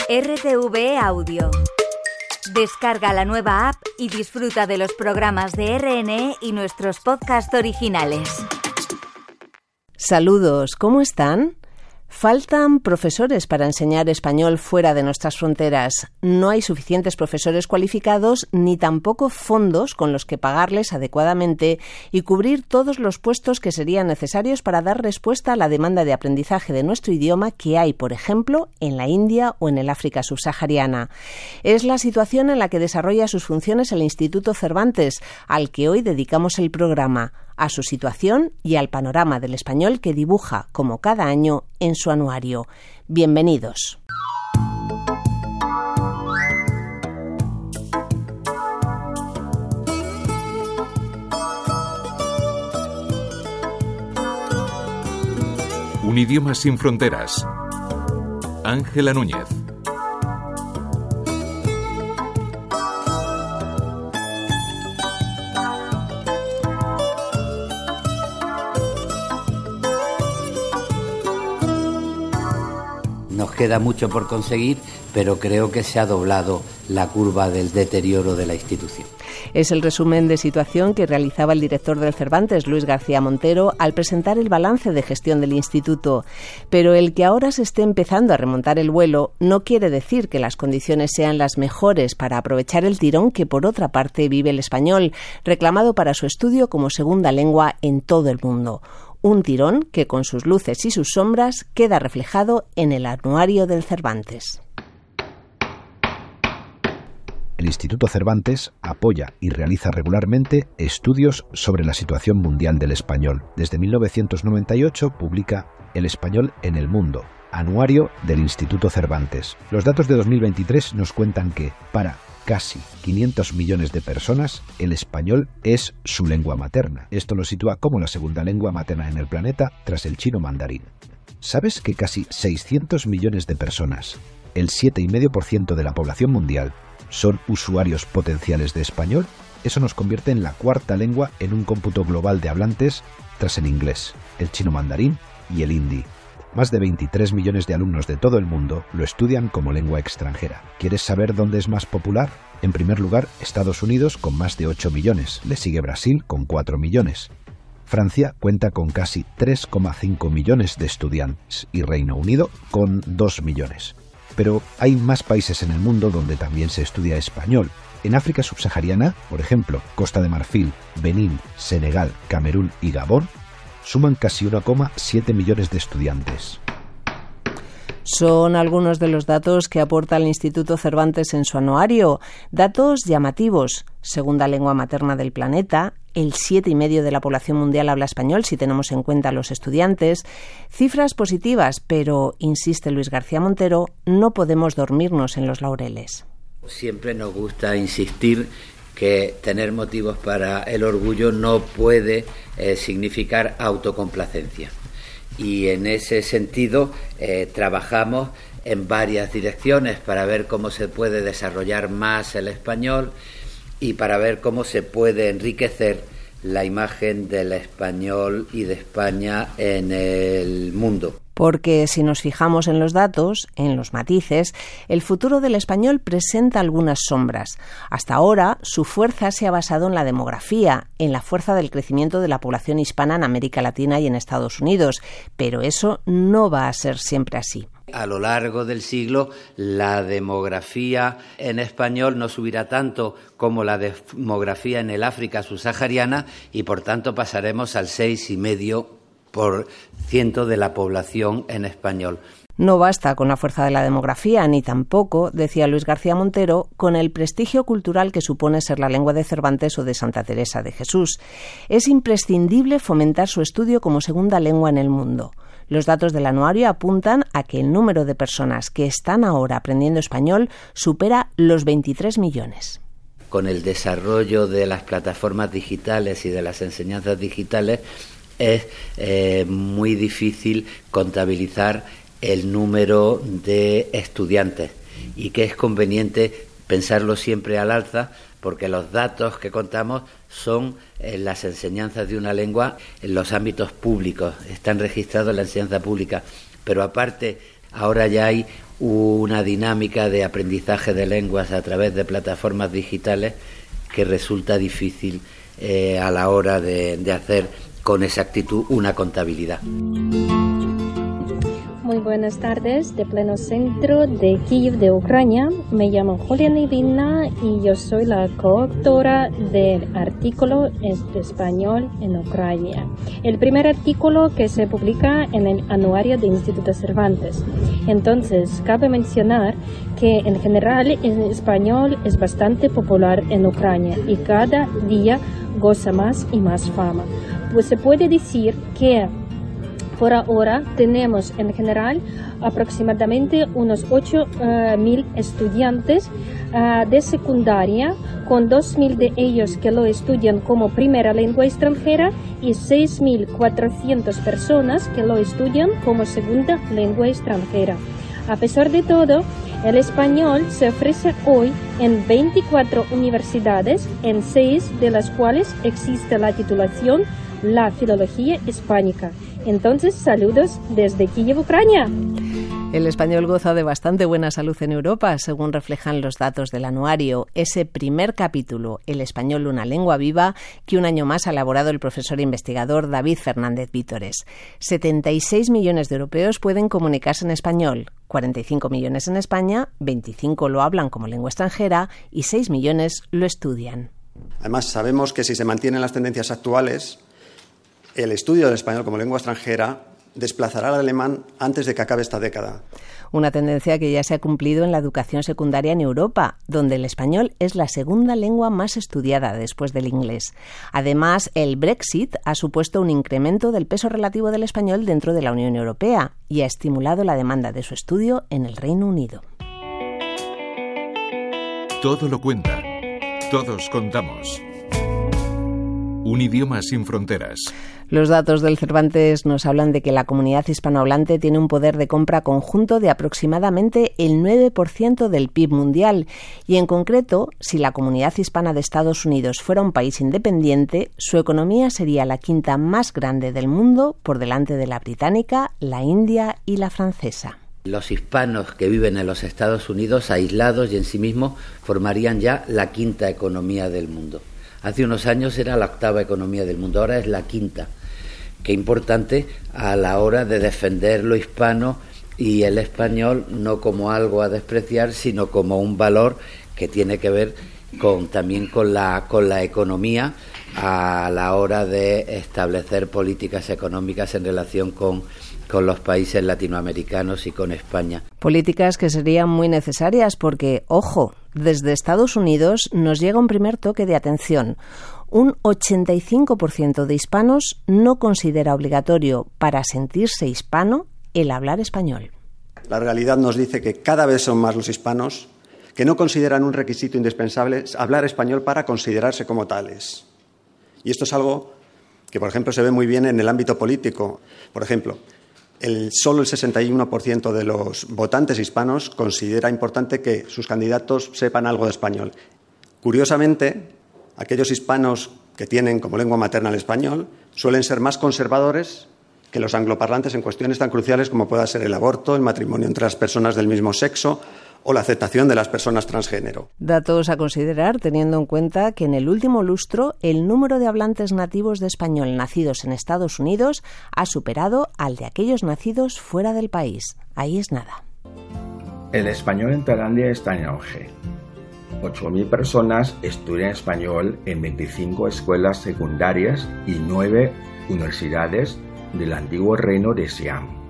RTV Audio. Descarga la nueva app y disfruta de los programas de RNE y nuestros podcasts originales. Saludos, ¿cómo están? Faltan profesores para enseñar español fuera de nuestras fronteras. No hay suficientes profesores cualificados ni tampoco fondos con los que pagarles adecuadamente y cubrir todos los puestos que serían necesarios para dar respuesta a la demanda de aprendizaje de nuestro idioma que hay, por ejemplo, en la India o en el África subsahariana. Es la situación en la que desarrolla sus funciones el Instituto Cervantes, al que hoy dedicamos el programa, a su situación y al panorama del español que dibuja, como cada año, en su anuario. Bienvenidos. Un idioma sin fronteras. Ángela Núñez. Nos queda mucho por conseguir, pero creo que se ha doblado la curva del deterioro de la institución. Es el resumen de situación que realizaba el director del Cervantes, Luis García Montero, al presentar el balance de gestión del instituto. Pero el que ahora se esté empezando a remontar el vuelo no quiere decir que las condiciones sean las mejores para aprovechar el tirón que, por otra parte, vive el español, reclamado para su estudio como segunda lengua en todo el mundo. Un tirón que, con sus luces y sus sombras, queda reflejado en el anuario del Cervantes. El Instituto Cervantes apoya y realiza regularmente estudios sobre la situación mundial del español. Desde 1998 publica El español en el mundo, anuario del Instituto Cervantes. Los datos de 2023 nos cuentan que, para casi 500 millones de personas, el español es su lengua materna. Esto lo sitúa como la segunda lengua materna en el planeta tras el chino mandarín. ¿Sabes que casi 600 millones de personas, el 7,5% de la población mundial, son usuarios potenciales de español? Eso nos convierte en la cuarta lengua en un cómputo global de hablantes tras el inglés, el chino mandarín y el hindi. Más de 23 millones de alumnos de todo el mundo lo estudian como lengua extranjera. ¿Quieres saber dónde es más popular? En primer lugar, Estados Unidos con más de 8 millones. Le sigue Brasil con 4 millones. Francia cuenta con casi 3,5 millones de estudiantes y Reino Unido con 2 millones. Pero hay más países en el mundo donde también se estudia español. En África subsahariana, por ejemplo, Costa de Marfil, Benín, Senegal, Camerún y Gabón, suman casi 1,7 millones de estudiantes. Son algunos de los datos que aporta el Instituto Cervantes en su anuario. Datos llamativos. Segunda lengua materna del planeta. El 7,5% de la población mundial habla español, si tenemos en cuenta a los estudiantes. Cifras positivas, pero, insiste Luis García Montero, no podemos dormirnos en los laureles. Siempre nos gusta insistir que tener motivos para el orgullo no puede significar autocomplacencia. Y en ese sentido trabajamos en varias direcciones para ver cómo se puede desarrollar más el español y para ver cómo se puede enriquecer la imagen del español y de España en el mundo. Porque si nos fijamos en los datos, en los matices, el futuro del español presenta algunas sombras. Hasta ahora, su fuerza se ha basado en la demografía, en la fuerza del crecimiento de la población hispana en América Latina y en Estados Unidos, pero eso no va a ser siempre así. A lo largo del siglo, la demografía en español no subirá tanto como la demografía en el África subsahariana y, por tanto, pasaremos al 6,5% de la población en español. No basta con la fuerza de la demografía, ni tampoco, decía Luis García Montero, con el prestigio cultural que supone ser la lengua de Cervantes o de Santa Teresa de Jesús. Es imprescindible fomentar su estudio como segunda lengua en el mundo. Los datos del anuario apuntan a que el número de personas que están ahora aprendiendo español supera los 23 millones. Con el desarrollo de las plataformas digitales y de las enseñanzas digitales, es muy difícil contabilizar el número de estudiantes y que es conveniente pensarlo siempre al alza, porque los datos que contamos son las enseñanzas de una lengua en los ámbitos públicos, están registrados en la enseñanza pública, pero aparte ahora ya hay una dinámica de aprendizaje de lenguas a través de plataformas digitales que resulta difícil a la hora de hacer con exactitud una contabilidad. Muy buenas tardes, de pleno centro de Kiev, de Ucrania. Me llamo Julia Nevina y yo soy la coautora del artículo de español en Ucrania. El primer artículo que se publica en el anuario de Instituto Cervantes. Entonces, cabe mencionar que en general el español es bastante popular en Ucrania y cada día goza más y más fama. Pues se puede decir que por ahora tenemos en general aproximadamente unos 8.000 estudiantes de secundaria, con 2.000 de ellos que lo estudian como primera lengua extranjera y 6.400 personas que lo estudian como segunda lengua extranjera. A pesar de todo, el español se ofrece hoy en 24 universidades, en 6 de las cuales existe la titulación La Filología Hispánica. Entonces, saludos desde Kiev, Ucrania. El español goza de bastante buena salud en Europa, según reflejan los datos del anuario. Ese primer capítulo, El español, una lengua viva, que un año más ha elaborado el profesor e investigador David Fernández Vítores. 76 millones de europeos pueden comunicarse en español, 45 millones en España, 25 lo hablan como lengua extranjera y 6 millones lo estudian. Además, sabemos que si se mantienen las tendencias actuales, el estudio del español como lengua extranjera desplazará al alemán antes de que acabe esta década. Una tendencia que ya se ha cumplido en la educación secundaria en Europa, donde el español es la segunda lengua más estudiada después del inglés. Además, el Brexit ha supuesto un incremento del peso relativo del español dentro de la Unión Europea y ha estimulado la demanda de su estudio en el Reino Unido. Todo lo cuenta. Todos contamos. Un idioma sin fronteras. Los datos del Cervantes nos hablan de que la comunidad hispanohablante tiene un poder de compra conjunto de aproximadamente el 9% del PIB mundial y, en concreto, si la comunidad hispana de Estados Unidos fuera un país independiente, su economía sería la quinta más grande del mundo, por delante de la británica, la india y la francesa. Los hispanos que viven en los Estados Unidos, aislados y en sí mismos, formarían ya la quinta economía del mundo. Hace unos años era la octava economía del mundo, ahora es la quinta. Qué importante a la hora de defender lo hispano y el español no como algo a despreciar, sino como un valor que tiene que ver también con la economía a la hora de establecer políticas económicas en relación con los países latinoamericanos y con España. Políticas que serían muy necesarias porque, ojo, desde Estados Unidos nos llega un primer toque de atención. Un 85% de hispanos no considera obligatorio para sentirse hispano el hablar español. La realidad nos dice que cada vez son más los hispanos que no consideran un requisito indispensable hablar español para considerarse como tales. Y esto es algo que, por ejemplo, se ve muy bien en el ámbito político. Por ejemplo, solo el 61% de los votantes hispanos considera importante que sus candidatos sepan algo de español. Curiosamente, aquellos hispanos que tienen como lengua materna el español suelen ser más conservadores que los angloparlantes en cuestiones tan cruciales como pueda ser el aborto, el matrimonio entre las personas del mismo sexo o la aceptación de las personas transgénero. Datos a considerar teniendo en cuenta que en el último lustro el número de hablantes nativos de español nacidos en Estados Unidos ha superado al de aquellos nacidos fuera del país. Ahí es nada. El español en Tailandia está en auge. 8.000 personas estudian español en 25 escuelas secundarias y 9 universidades del antiguo reino de Siam.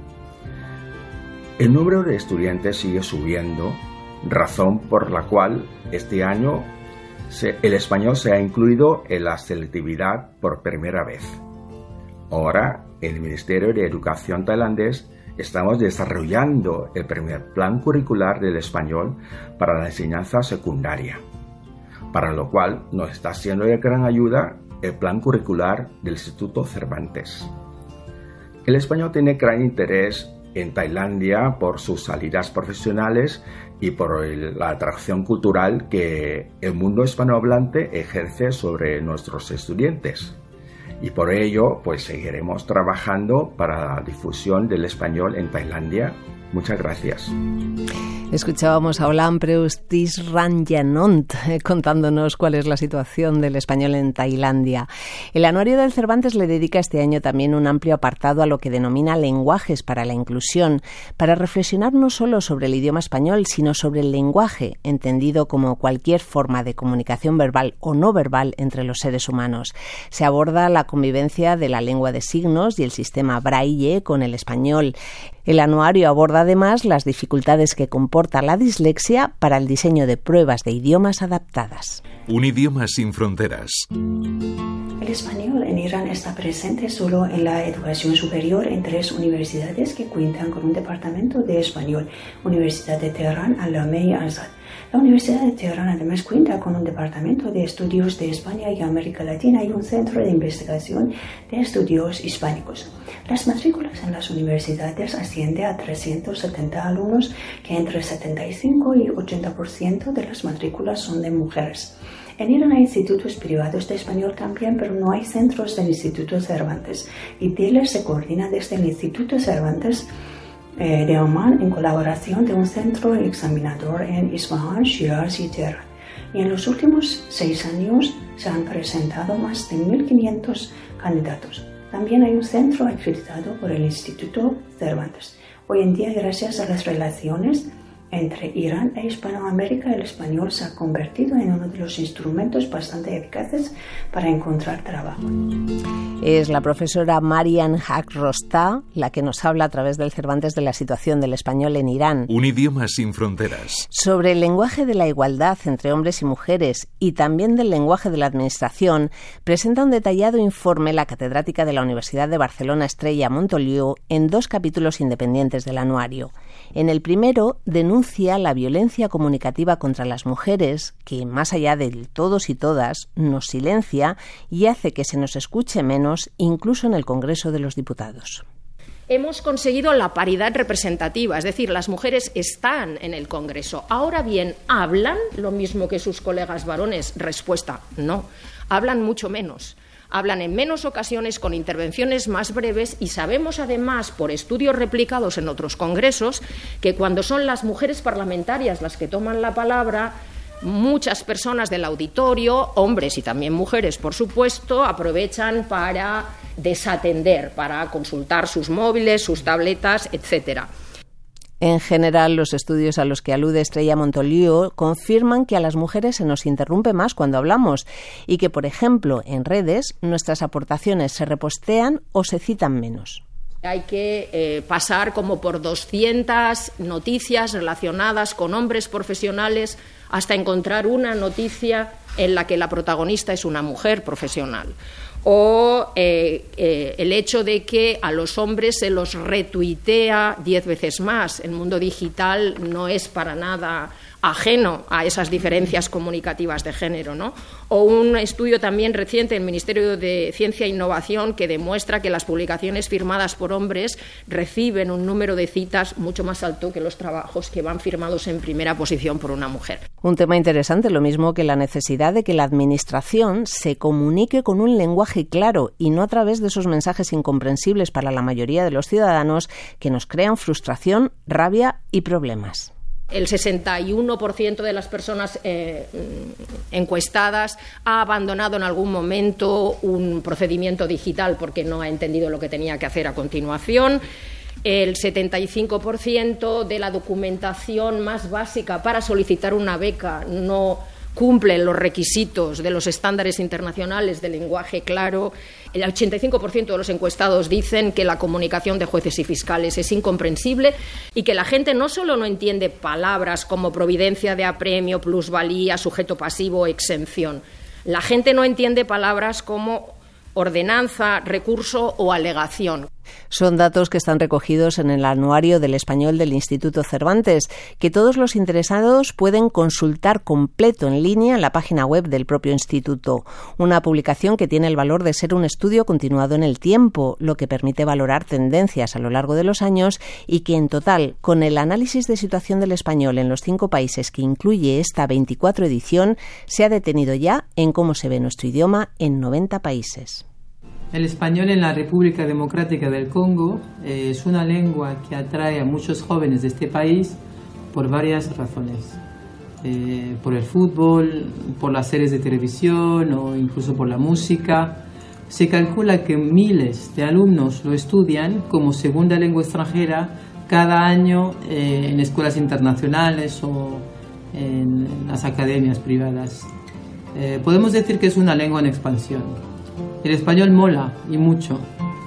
El número de estudiantes sigue subiendo, razón por la cual este año el español se ha incluido en la selectividad por primera vez. Ahora, el Ministerio de Educación tailandés estamos desarrollando el primer plan curricular del español para la enseñanza secundaria, para lo cual nos está siendo de gran ayuda el plan curricular del Instituto Cervantes. El español tiene gran interés en Tailandia por sus salidas profesionales y por la atracción cultural que el mundo hispanohablante ejerce sobre nuestros estudiantes. y por ello pues seguiremos trabajando para la difusión del español en Tailandia. Muchas gracias. Escuchábamos a Olan Preustis Ranjanont contándonos cuál es la situación del español en Tailandia. El Anuario del Cervantes le dedica este año también un amplio apartado a lo que denomina lenguajes para la inclusión, para reflexionar no solo sobre el idioma español, sino sobre el lenguaje, entendido como cualquier forma de comunicación verbal o no verbal entre los seres humanos. Se aborda la convivencia de la lengua de signos y el sistema Braille con el español. El anuario aborda además las dificultades que comporta la dislexia para el diseño de pruebas de idiomas adaptadas. Un idioma sin fronteras. El español en Irán está presente solo en la educación superior en 3 universidades que cuentan con un departamento de español: Universidad de Teherán, Al-Lame y Azad. La Universidad de Teherán además cuenta con un departamento de estudios de España y América Latina y un centro de investigación de estudios hispánicos. Las matrículas en las universidades ascienden a 370 alumnos, que entre 75 y 80% de las matrículas son de mujeres. En Irán hay institutos privados de español también, pero no hay centros del Instituto Cervantes, y DILER se coordina desde el Instituto Cervantes de Oman en colaboración de un centro examinador en Isfahan, Shiraz y Teherán. Y en los últimos 6 años se han presentado más de 1.500 candidatos. También hay un centro acreditado por el Instituto Cervantes. Hoy en día, gracias a las relaciones entre Irán e Hispanoamérica, el español se ha convertido en uno de los instrumentos bastante eficaces para encontrar trabajo. Es la profesora Marian Haq-Rostah la que nos habla a través del Cervantes de la situación del español en Irán. Un idioma sin fronteras. Sobre el lenguaje de la igualdad entre hombres y mujeres y también del lenguaje de la administración, presenta un detallado informe la catedrática de la Universidad de Barcelona, Estrella Montoliu, en 2 capítulos independientes del anuario. En el primero denuncia la violencia comunicativa contra las mujeres que, más allá del todos y todas, nos silencia y hace que se nos escuche menos, incluso en el Congreso de los Diputados. Hemos conseguido la paridad representativa, es decir, las mujeres están en el Congreso. Ahora bien, ¿hablan lo mismo que sus colegas varones? Respuesta, no. Hablan mucho menos. Hablan en menos ocasiones, con intervenciones más breves, y sabemos además, por estudios replicados en otros congresos, que cuando son las mujeres parlamentarias las que toman la palabra, muchas personas del auditorio, hombres y también mujeres, por supuesto, aprovechan para desatender, para consultar sus móviles, sus tabletas, etcétera. En general, los estudios a los que alude Estrella Montoliu confirman que a las mujeres se nos interrumpe más cuando hablamos y que, por ejemplo, en redes, nuestras aportaciones se repostean o se citan menos. Hay que pasar como por 200 noticias relacionadas con hombres profesionales hasta encontrar una noticia en la que la protagonista es una mujer profesional. O el hecho de que a los hombres se los retuitea 10 veces más. El mundo digital no es para nada ajeno a esas diferencias comunicativas de género, ¿no? O un estudio también reciente del Ministerio de Ciencia e Innovación que demuestra que las publicaciones firmadas por hombres reciben un número de citas mucho más alto que los trabajos que van firmados en primera posición por una mujer. Un tema interesante, lo mismo que la necesidad de que la Administración se comunique con un lenguaje claro y no a través de esos mensajes incomprensibles para la mayoría de los ciudadanos que nos crean frustración, rabia y problemas. El 61% de las personas encuestadas ha abandonado en algún momento un procedimiento digital porque no ha entendido lo que tenía que hacer a continuación. El 75% de la documentación más básica para solicitar una beca no cumple los requisitos de los estándares internacionales de lenguaje claro. El 85% de los encuestados dicen que la comunicación de jueces y fiscales es incomprensible y que la gente no solo no entiende palabras como providencia de apremio, plusvalía, sujeto pasivo, exención. La gente no entiende palabras como ordenanza, recurso o alegación. Son datos que están recogidos en el Anuario del Español del Instituto Cervantes, que todos los interesados pueden consultar completo en línea en la página web del propio instituto. Una publicación que tiene el valor de ser un estudio continuado en el tiempo, lo que permite valorar tendencias a lo largo de los años y que en total, con el análisis de situación del español en los 5 países que incluye esta 24 edición, se ha detenido ya en cómo se ve nuestro idioma en 90 países. El español en la República Democrática del Congo es una lengua que atrae a muchos jóvenes de este país por varias razones. Por el fútbol, por las series de televisión o incluso por la música. Se calcula que miles de alumnos lo estudian como segunda lengua extranjera cada año en escuelas internacionales o en las academias privadas. Podemos decir que es una lengua en expansión. El español mola, y mucho.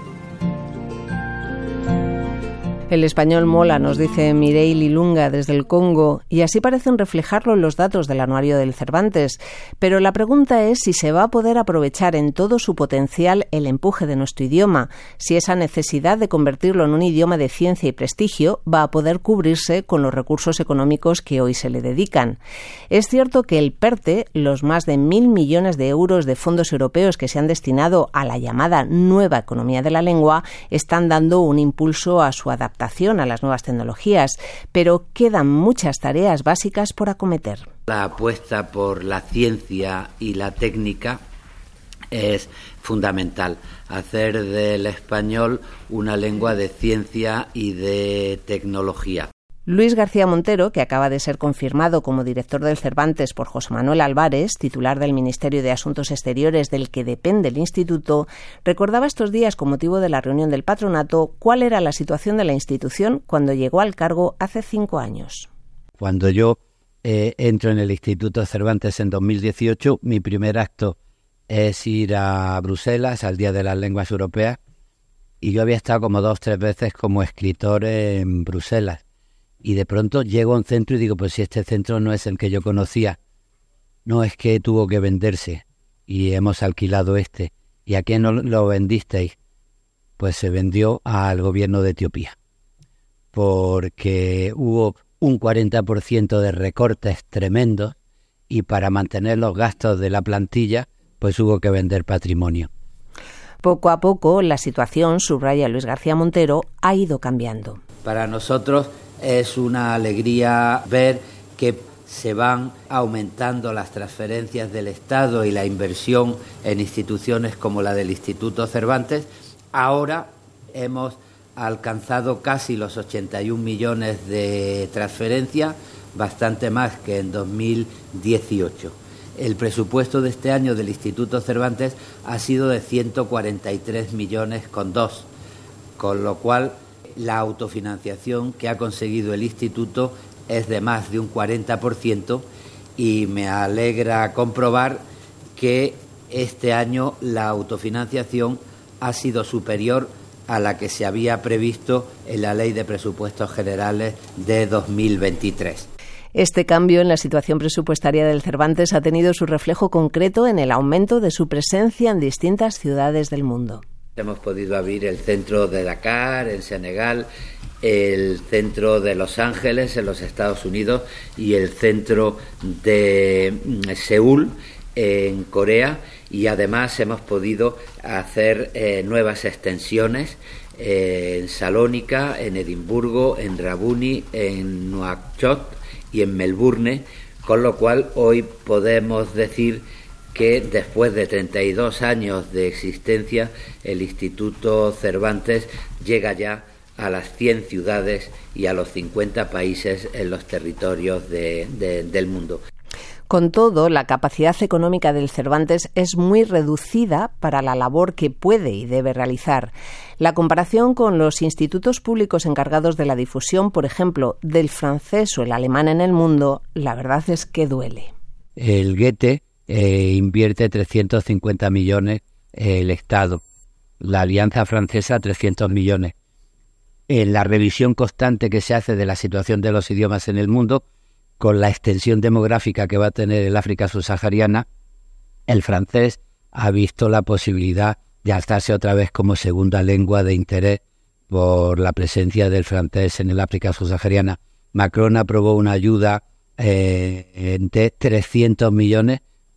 El español mola, nos dice Mireille Lunga desde el Congo, y así parecen reflejarlo los datos del anuario del Cervantes. Pero la pregunta es si se va a poder aprovechar en todo su potencial el empuje de nuestro idioma, si esa necesidad de convertirlo en un idioma de ciencia y prestigio va a poder cubrirse con los recursos económicos que hoy se le dedican. Es cierto que el PERTE, los más de 1.000 millones de euros de fondos europeos que se han destinado a la llamada nueva economía de la lengua, están dando un impulso a su adaptación a las nuevas tecnologías, pero quedan muchas tareas básicas por acometer. La apuesta por la ciencia y la técnica es fundamental. Hacer del español una lengua de ciencia y de tecnología. Luis García Montero, que acaba de ser confirmado como director del Cervantes por José Manuel Álvarez, titular del Ministerio de Asuntos Exteriores del que depende el Instituto, recordaba estos días, con motivo de la reunión del patronato, cuál era la situación de la institución cuando llegó al cargo hace 5 años. Cuando yo entro en el Instituto Cervantes en 2018, mi primer acto es ir a Bruselas, al Día de las Lenguas Europeas, y yo había estado como 2 o 3 veces como escritor en Bruselas. Y de pronto llego a un centro y digo, pues si este centro no es el que yo conocía, no, es que tuvo que venderse y hemos alquilado este. ¿Y a quién lo vendisteis? Pues se vendió al gobierno de Etiopía, porque hubo un 40% de recortes tremendos y para mantener los gastos de la plantilla, pues hubo que vender patrimonio. Poco a poco la situación, subraya Luis García Montero, ha ido cambiando. Para nosotros es una alegría ver que se van aumentando las transferencias del Estado y la inversión en instituciones como la del Instituto Cervantes. Ahora hemos alcanzado casi los 81 millones de transferencias, bastante más que en 2018. El presupuesto de este año del Instituto Cervantes ha sido de 143 millones con 2, con lo cual la autofinanciación que ha conseguido el Instituto es de más de un 40% y me alegra comprobar que este año la autofinanciación ha sido superior a la que se había previsto en la Ley de Presupuestos Generales de 2023. Este cambio en la situación presupuestaria del Cervantes ha tenido su reflejo concreto en el aumento de su presencia en distintas ciudades del mundo. Hemos podido abrir el centro de Dakar, en Senegal, el centro de Los Ángeles, en los Estados Unidos, y el centro de Seúl, en Corea, y además hemos podido hacer nuevas extensiones en Salónica, en Edimburgo, en Rabuni, en Nuakchot y en Melbourne, con lo cual hoy podemos decir que después de 32 años de existencia, el Instituto Cervantes llega ya a las 100 ciudades y a los 50 países en los territorios del mundo. Con todo, la capacidad económica del Cervantes es muy reducida para la labor que puede y debe realizar. La comparación con los institutos públicos encargados de la difusión, por ejemplo, del francés o el alemán en el mundo, la verdad es que duele. El Goethe invierte 350 millones el Estado, la Alianza Francesa 300 millones. En la revisión constante que se hace de la situación de los idiomas en el mundo, con la extensión demográfica que va a tener el África subsahariana, el francés ha visto la posibilidad de alzarse otra vez como segunda lengua de interés por la presencia del francés en el África subsahariana. Macron aprobó una ayuda de 300 millones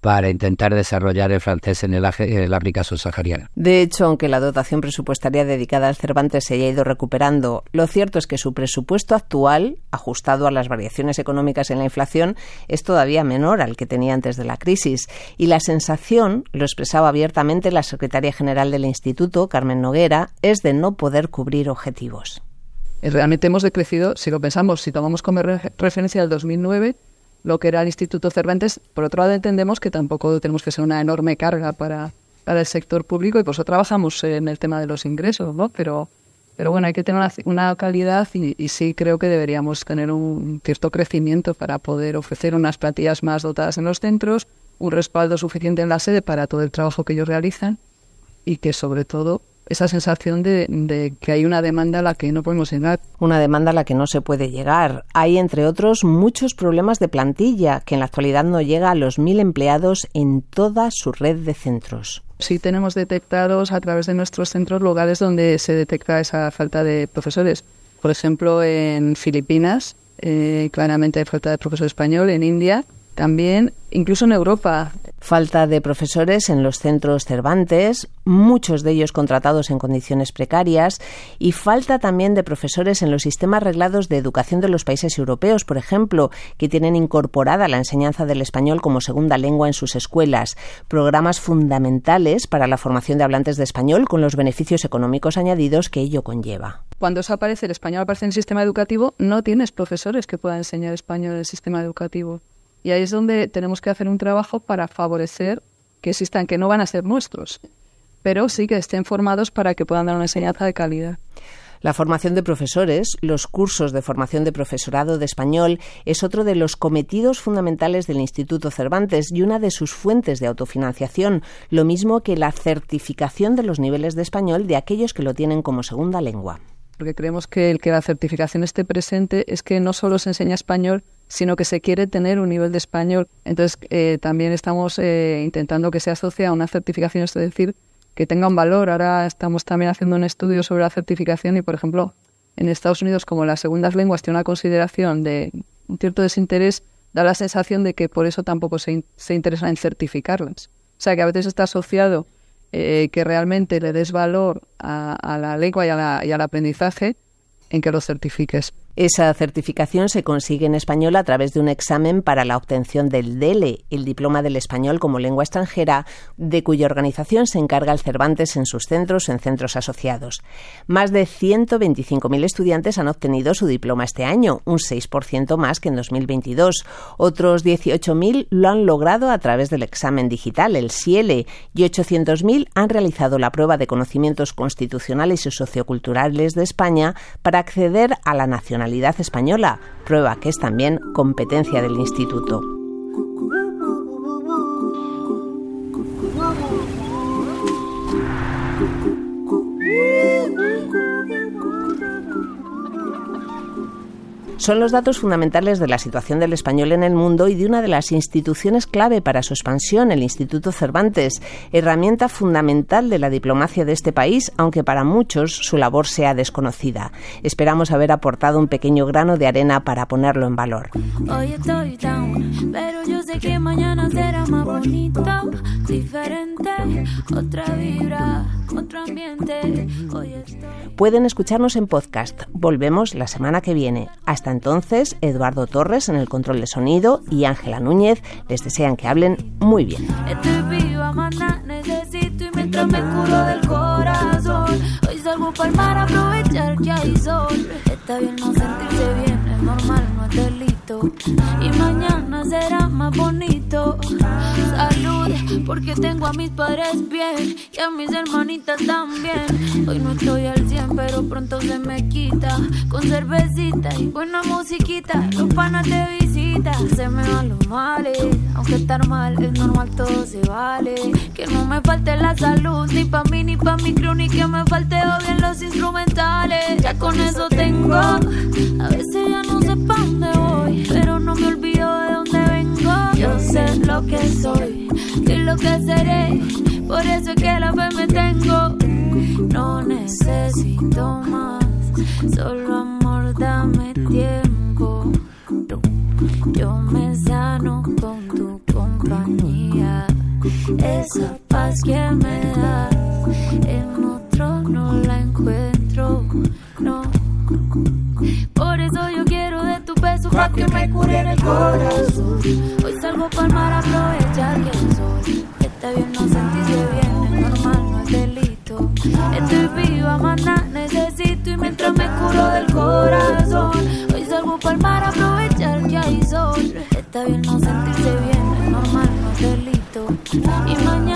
para intentar desarrollar el francés en el África subsahariana. De hecho, aunque la dotación presupuestaria dedicada al Cervantes se haya ido recuperando, lo cierto es que su presupuesto actual, ajustado a las variaciones económicas en la inflación, es todavía menor al que tenía antes de la crisis. Y la sensación, lo expresaba abiertamente la secretaria general del Instituto, Carmen Noguera, es de no poder cubrir objetivos. Realmente hemos decrecido, si lo pensamos, si tomamos como referencia el 2009, lo que era el Instituto Cervantes. Por otro lado, entendemos que tampoco tenemos que ser una enorme carga para el sector público, y por eso trabajamos en el tema de los ingresos, ¿no? Pero bueno, hay que tener una calidad y sí creo que deberíamos tener un cierto crecimiento para poder ofrecer unas plantillas más dotadas en los centros, un respaldo suficiente en la sede para todo el trabajo que ellos realizan, y que sobre todo esa sensación de que hay una demanda a la que no podemos llegar. Una demanda a la que no se puede llegar. Hay, entre otros, muchos problemas de plantilla, que en la actualidad no llega a los 1.000 empleados en toda su red de centros. Sí tenemos detectados a través de nuestros centros lugares donde se detecta esa falta de profesores. Por ejemplo, en Filipinas, claramente hay falta de profesor español, en India también, incluso en Europa. Falta de profesores en los centros Cervantes, muchos de ellos contratados en condiciones precarias, y falta también de profesores en los sistemas reglados de educación de los países europeos, por ejemplo, que tienen incorporada la enseñanza del español como segunda lengua en sus escuelas, programas fundamentales para la formación de hablantes de español con los beneficios económicos añadidos que ello conlleva. Cuando eso aparece, el español aparece en el sistema educativo, no tienes profesores que puedan enseñar español en el sistema educativo. Y ahí es donde tenemos que hacer un trabajo para favorecer que existan, que no van a ser nuestros, pero sí que estén formados para que puedan dar una enseñanza de calidad. La formación de profesores, los cursos de formación de profesorado de español, es otro de los cometidos fundamentales del Instituto Cervantes y una de sus fuentes de autofinanciación, lo mismo que la certificación de los niveles de español de aquellos que lo tienen como segunda lengua. Porque creemos que el que la certificación esté presente es que no solo se enseña español, sino que se quiere tener un nivel de español. Entonces, también estamos intentando que se asocie a una certificación, es decir, que tenga un valor. Ahora estamos también haciendo un estudio sobre la certificación y, por ejemplo, en Estados Unidos, como las segundas lenguas tiene una consideración de un cierto desinterés, da la sensación de que por eso tampoco se interesa en certificarlas. O sea, que a veces está asociado que realmente le des valor a la lengua y al aprendizaje en que lo certifiques. Esa certificación se consigue en español a través de un examen para la obtención del DELE, el Diploma del Español como Lengua Extranjera, de cuya organización se encarga el Cervantes en sus centros o en centros asociados. Más de 125.000 estudiantes han obtenido su diploma este año, un 6% más que en 2022. Otros 18.000 lo han logrado a través del examen digital, el SIELE, y 800.000 han realizado la prueba de conocimientos constitucionales y socioculturales de España para acceder a la nacionalidad española, prueba que es también competencia del Instituto. Son los datos fundamentales de la situación del español en el mundo y de una de las instituciones clave para su expansión, el Instituto Cervantes, herramienta fundamental de la diplomacia de este país, aunque para muchos su labor sea desconocida. Esperamos haber aportado un pequeño grano de arena para ponerlo en valor. Hoy estoy down, pero yo sé que mañana será más bonito, diferente, otra vibra, otro ambiente. Pueden escucharnos en podcast. Volvemos la semana que viene. Hasta entonces, Eduardo Torres en el control de sonido y Ángela Núñez les desean que hablen muy bien. Estoy viva, maná, necesito y mientras me curo del corazón. Hoy salgo para el mar a aprovechar que hay sol. Está bien no sentirse bien, es normal, no es delito. Y mañana será más bonito. Salud, porque tengo a mis padres bien y a mis hermanitas también. Hoy no estoy al 100, pero pronto se me quita. Con cervecita y buena musiquita, los panas te visitan. Se me van los males, aunque estar mal es normal, todo se vale. Que no me falte la salud, ni pa' mí ni pa' mi crew, ni que me falte odio en los instrumentales. Ya con eso tengo, a veces ya no sé pa' dónde voy, pero no me olvido de dónde vengo. Yo sé lo que soy y lo que seré, por eso es que la fe me tengo. No necesito más, solo amor, dame tiempo. Yo me sano con tu compañía. esa paz que me da. En otro no la encuentro, no. Por eso yo quiero de tu beso pa' que me cure en el corazón. Hoy salgo pa'l mar a aprovechar que el sol está bien, no sentirse bien, es normal, no es delito. Estoy viva, maná, necesito y mientras me curo del corazón. Hoy salgo pa'l mar a aprovechar que hay sol. Está bien no sentirse bien, es normal, no es delito. Y mañana